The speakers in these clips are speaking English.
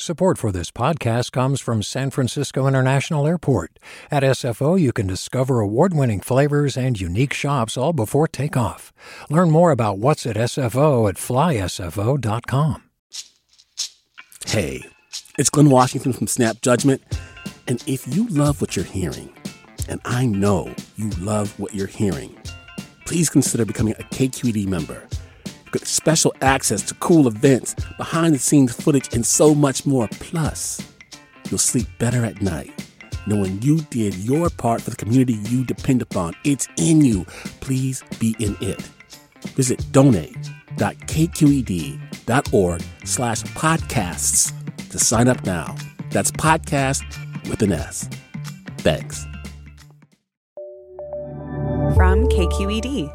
Support for this podcast comes from San Francisco International Airport. At SFO, you can discover award-winning flavors and unique shops all before takeoff. Learn more about what's at SFO at flysfo.com. Hey, it's Glenn Washington from Snap Judgment. And if you love what you're hearing, and I know you love what you're hearing, please consider becoming a KQED member. Get special access to cool events, behind-the-scenes footage, and so much more. Plus, you'll sleep better at night knowing you did your part for the community you depend upon. It's in you. Please be in it. Visit donate.kqed.org/podcasts to sign up now. That's podcast with an S. Thanks. From KQED.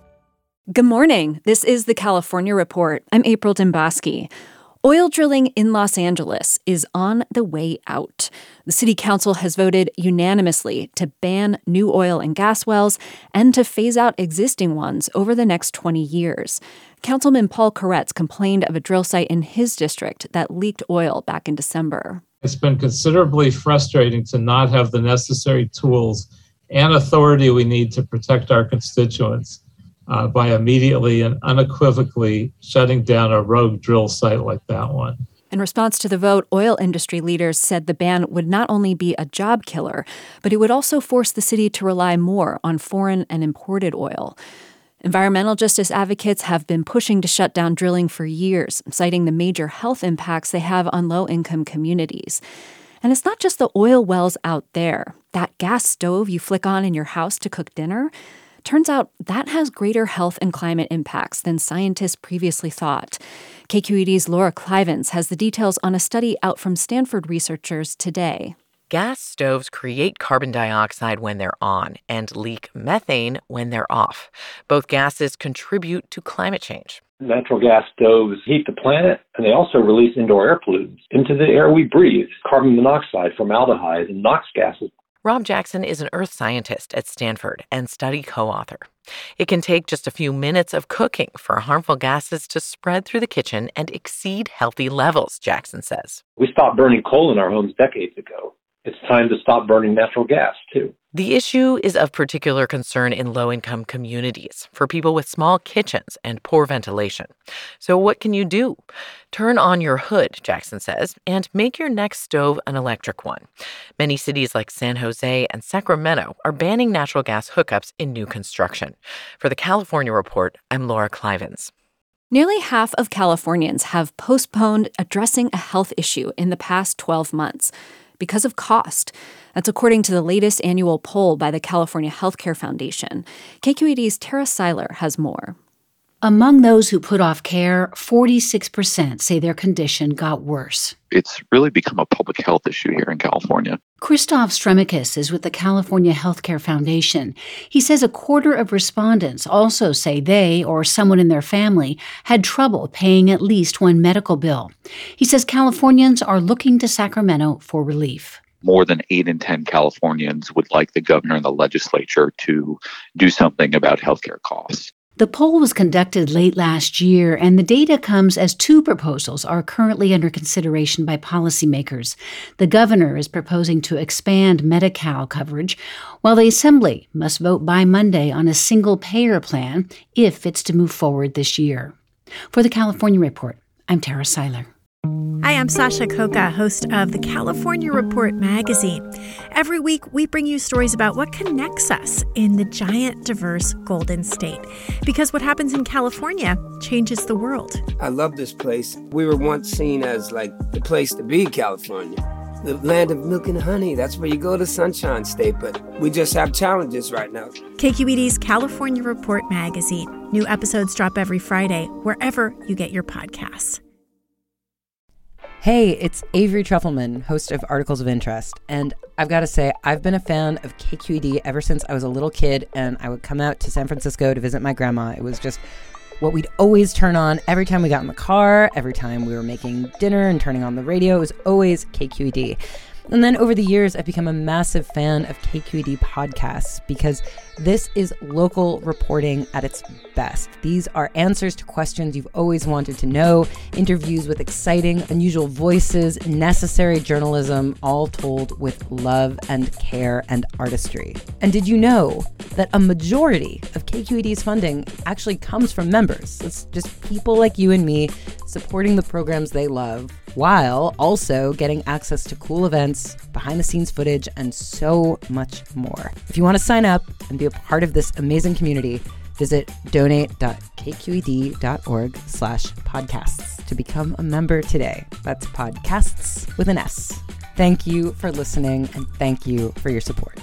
Good morning. This is the California Report. I'm April Dembosky. Oil drilling in Los Angeles is on the way out. The city council has voted unanimously to ban new oil and gas wells and to phase out existing ones over the next 20 years. Councilman Paul Koretz complained of a drill site in his district that leaked oil back in December. It's been considerably frustrating to not have the necessary tools and authority we need to protect our constituents by immediately and unequivocally shutting down a rogue drill site like that one. In response to the vote, oil industry leaders said the ban would not only be a job killer, but it would also force the city to rely more on foreign and imported oil. Environmental justice advocates have been pushing to shut down drilling for years, citing the major health impacts they have on low-income communities. And it's not just the oil wells out there. That gas stove you flick on in your house to cook dinner, turns out that has greater health and climate impacts than scientists previously thought. KQED's Laura Clivens has the details on a study out from Stanford researchers today. Gas stoves create carbon dioxide when they're on and leak methane when they're off. Both gases contribute to climate change. Natural gas stoves heat the planet, and they also release indoor air pollutants into the air we breathe, carbon monoxide, formaldehyde, and NOx gases. Rob Jackson is an earth scientist at Stanford and study co-author. It can take just a few minutes of cooking for harmful gases to spread through the kitchen and exceed healthy levels, Jackson says. We stopped burning coal in our homes decades ago. It's time to stop burning natural gas, too. The issue is of particular concern in low-income communities for people with small kitchens and poor ventilation. So what can you do? Turn on your hood, Jackson says, and make your next stove an electric one. Many cities like San Jose and Sacramento are banning natural gas hookups in new construction. For the California Report, I'm Laura Clivens. Nearly half of Californians have postponed addressing a health issue in the past 12 months. Because of cost. That's according to the latest annual poll by the California Healthcare Foundation. KQED's Tara Seiler has more. Among those who put off care, 46% say their condition got worse. It's really become a public health issue here in California. Christoph Stremikis is with the California Healthcare Foundation. He says a quarter of respondents also say they or someone in their family had trouble paying at least one medical bill. He says Californians are looking to Sacramento for relief. More than 8 in 10 Californians would like the governor and the legislature to do something about healthcare costs. The poll was conducted late last year, and the data comes as 2 proposals are currently under consideration by policymakers. The governor is proposing to expand Medi-Cal coverage, while the Assembly must vote by Monday on a single-payer plan if it's to move forward this year. For the California Report, I'm Tara Seiler. Hi, I'm Sasha Khokha, host of the California Report magazine. Every week, we bring you stories about what connects us in the giant, diverse Golden State. Because what happens in California changes the world. I love this place. We were once seen as like the place to be, California. The land of milk and honey. That's where you go to Sunshine State, but we just have challenges right now. KQED's California Report magazine. New episodes drop every Friday, wherever you get your podcasts. Hey, it's Avery Trufelman, host of Articles of Interest, and I've got to say, I've been a fan of KQED ever since I was a little kid, and I would come out to San Francisco to visit my grandma. It was just what we'd always turn on every time we got in the car, every time we were making dinner and turning on the radio. It was always KQED. And then over the years, I've become a massive fan of KQED podcasts because this is local reporting at its best. These are answers to questions you've always wanted to know, interviews with exciting, unusual voices, necessary journalism, all told with love and care and artistry. And did you know that a majority of KQED's funding actually comes from members? It's just people like you and me supporting the programs they love, while also getting access to cool events, behind-the-scenes footage, and so much more. If you want to sign up and be a part of this amazing community, visit donate.kqed.org/podcasts to become a member today. That's podcasts with an S. Thank you for listening, and thank you for your support.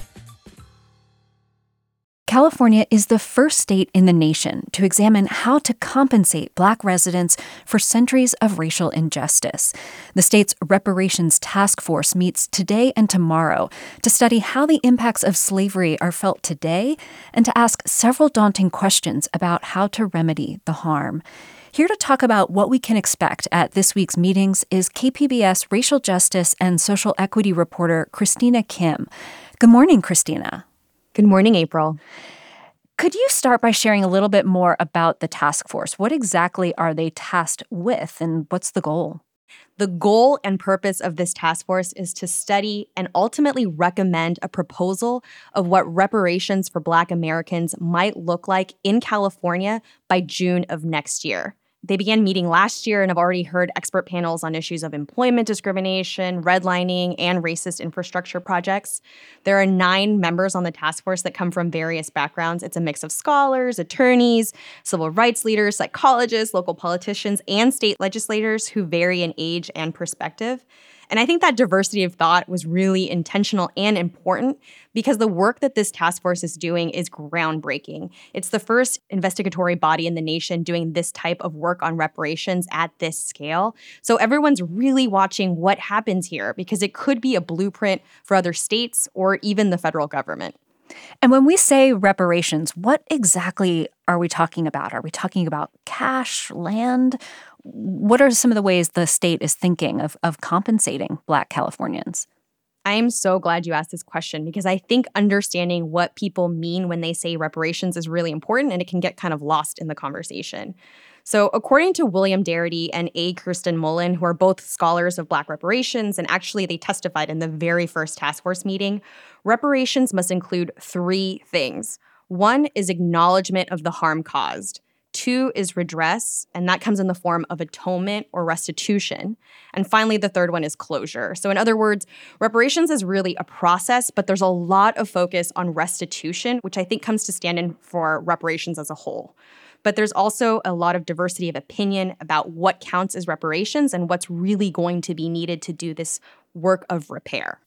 California is the first state in the nation to examine how to compensate Black residents for centuries of racial injustice. The state's Reparations Task Force meets today and tomorrow to study how the impacts of slavery are felt today and to ask several daunting questions about how to remedy the harm. Here to talk about what we can expect at this week's meetings is KPBS racial justice and social equity reporter Christina Kim. Good morning, Christina. Good morning, April. Could you start by sharing a little bit more about the task force? What exactly are they tasked with, and what's the goal? The goal and purpose of this task force is to study and ultimately recommend a proposal of what reparations for Black Americans might look like in California by June of next year. They began meeting last year and have already heard expert panels on issues of employment discrimination, redlining, and racist infrastructure projects. There are 9 members on the task force that come from various backgrounds. It's a mix of scholars, attorneys, civil rights leaders, psychologists, local politicians, and state legislators who vary in age and perspective. And I think that diversity of thought was really intentional and important because the work that this task force is doing is groundbreaking. It's the first investigatory body in the nation doing this type of work on reparations at this scale. So everyone's really watching what happens here because it could be a blueprint for other states or even the federal government. And when we say reparations, what exactly are we talking about? Are we talking about cash, land? What are some of the ways the state is thinking of compensating Black Californians? I am so glad you asked this question because I think understanding what people mean when they say reparations is really important and it can get kind of lost in the conversation. So according to William Darity and A. Kirsten Mullen, who are both scholars of Black reparations, and actually they testified in the very first task force meeting, reparations must include 3 things. 1 is acknowledgement of the harm caused. 2 is redress, and that comes in the form of atonement or restitution. And finally, the 3rd one is closure. So in other words, reparations is really a process, but there's a lot of focus on restitution, which I think comes to stand in for reparations as a whole. But there's also a lot of diversity of opinion about what counts as reparations and what's really going to be needed to do this work of repair.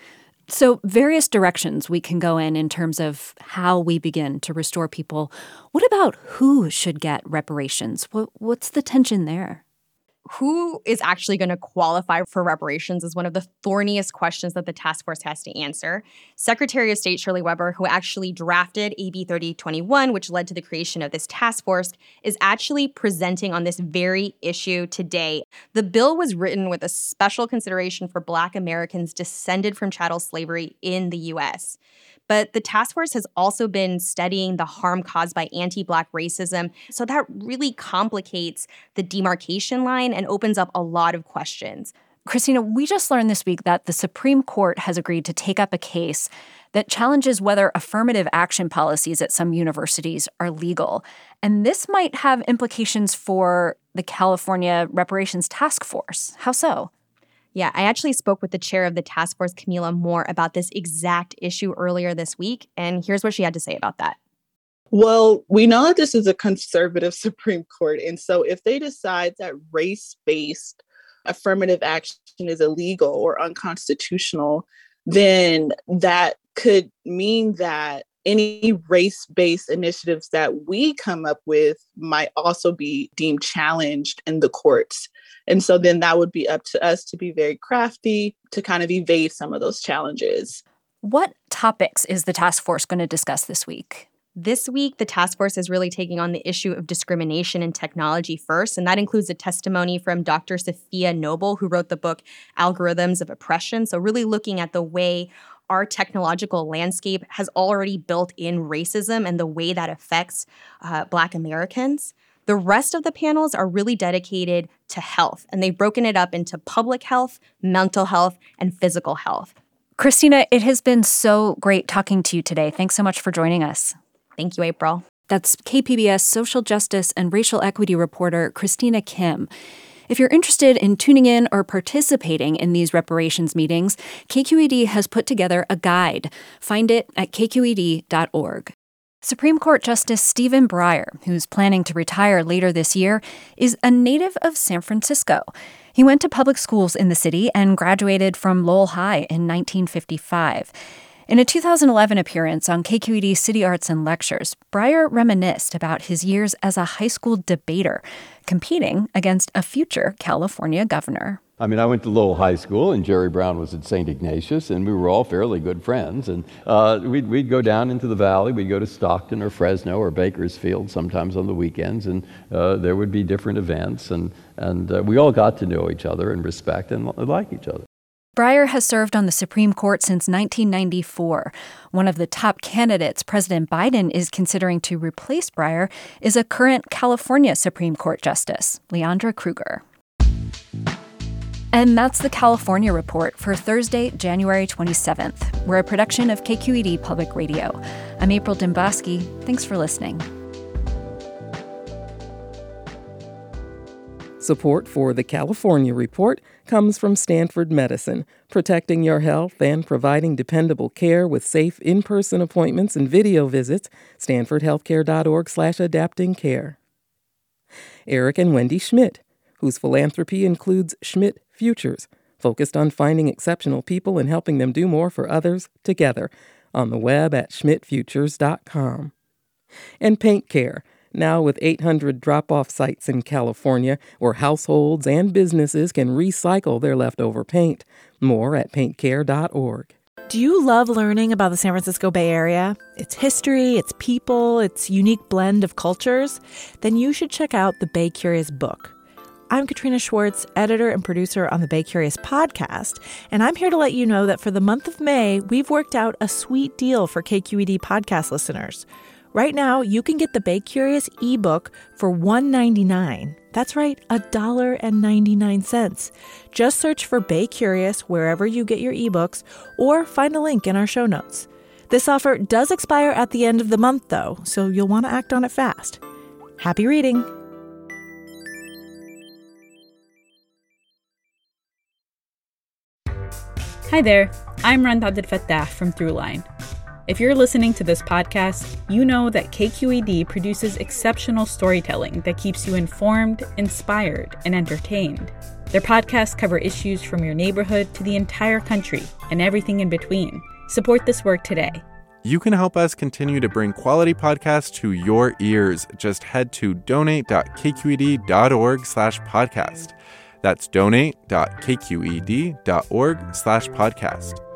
So various directions we can go in terms of how we begin to restore people. What about who should get reparations? What's the tension there? Who is actually going to qualify for reparations is one of the thorniest questions that the task force has to answer. Secretary of State Shirley Weber, who actually drafted AB 3021, which led to the creation of this task force, is actually presenting on this very issue today. The bill was written with a special consideration for Black Americans descended from chattel slavery in the U.S. But the task force has also been studying the harm caused by anti-Black racism. So that really complicates the demarcation line and opens up a lot of questions. Christina, we just learned this week that the Supreme Court has agreed to take up a case that challenges whether affirmative action policies at some universities are legal. And this might have implications for the California Reparations Task Force. How so? Yeah, I actually spoke with the chair of the task force, Camila Moore, about this exact issue earlier this week, and here's what she had to say about that. Well, we know that this is a conservative Supreme Court, and so if they decide that race-based affirmative action is illegal or unconstitutional, then that could mean that any race-based initiatives that we come up with might also be deemed challenged in the courts. And so then that would be up to us to be very crafty to kind of evade some of those challenges. What topics is the task force going to discuss this week? This week, the task force is really taking on the issue of discrimination in technology first, and that includes a testimony from Dr. Safiya Noble, who wrote the book Algorithms of Oppression. So really looking at the way our technological landscape has already built in racism and the way that affects Black Americans. The rest of the panels are really dedicated to health, and they've broken it up into public health, mental health, and physical health. Christina, it has been so great talking to you today. Thanks so much for joining us. Thank you, April. That's KPBS social justice and racial equity reporter Christina Kim. If you're interested in tuning in or participating in these reparations meetings, KQED has put together a guide. Find it at kqed.org. Supreme Court Justice Stephen Breyer, who's planning to retire later this year, is a native of San Francisco. He went to public schools in the city and graduated from Lowell High in 1955. In a 2011 appearance on KQED City Arts and Lectures, Breyer reminisced about his years as a high school debater, competing against a future California governor. I mean, I went to Lowell High School, and Jerry Brown was at St. Ignatius, and we were all fairly good friends. And we'd go down into the valley. We'd go to Stockton or Fresno or Bakersfield sometimes on the weekends, and there would be different events. And we all got to know each other and respect and like each other. Breyer has served on the Supreme Court since 1994. One of the top candidates President Biden is considering to replace Breyer is a current California Supreme Court Justice, Leandra Kruger. And that's the California Report for Thursday, January 27th. We're a production of KQED Public Radio. I'm April Dembosky. Thanks for listening. Support for the California Report comes from Stanford Medicine, protecting your health and providing dependable care with safe in-person appointments and video visits. StanfordHealthcare.org/adaptingcare. Eric and Wendy Schmidt, whose philanthropy includes Schmidt Futures, focused on finding exceptional people and helping them do more for others together, on the web at schmidtfutures.com. And Paint Care, now with 800 drop-off sites in California where households and businesses can recycle their leftover paint. More at paintcare.org. Do you love learning about the San Francisco Bay Area? Its history, its people, its unique blend of cultures? Then you should check out the Bay Curious book. I'm Katrina Schwartz, editor and producer on the Bay Curious podcast, and I'm here to let you know that for the month of May, we've worked out a sweet deal for KQED podcast listeners. Right now, you can get the Bay Curious ebook for $1.99. That's right, $1.99. Just search for Bay Curious wherever you get your ebooks or find a link in our show notes. This offer does expire at the end of the month, though, so you'll want to act on it fast. Happy reading! Hi there, I'm Rand Abdelfattah from Throughline. If you're listening to this podcast, you know that KQED produces exceptional storytelling that keeps you informed, inspired, and entertained. Their podcasts cover issues from your neighborhood to the entire country and everything in between. Support this work today. You can help us continue to bring quality podcasts to your ears. Just head to donate.kqed.org/podcast. That's donate.kqed.org/podcast.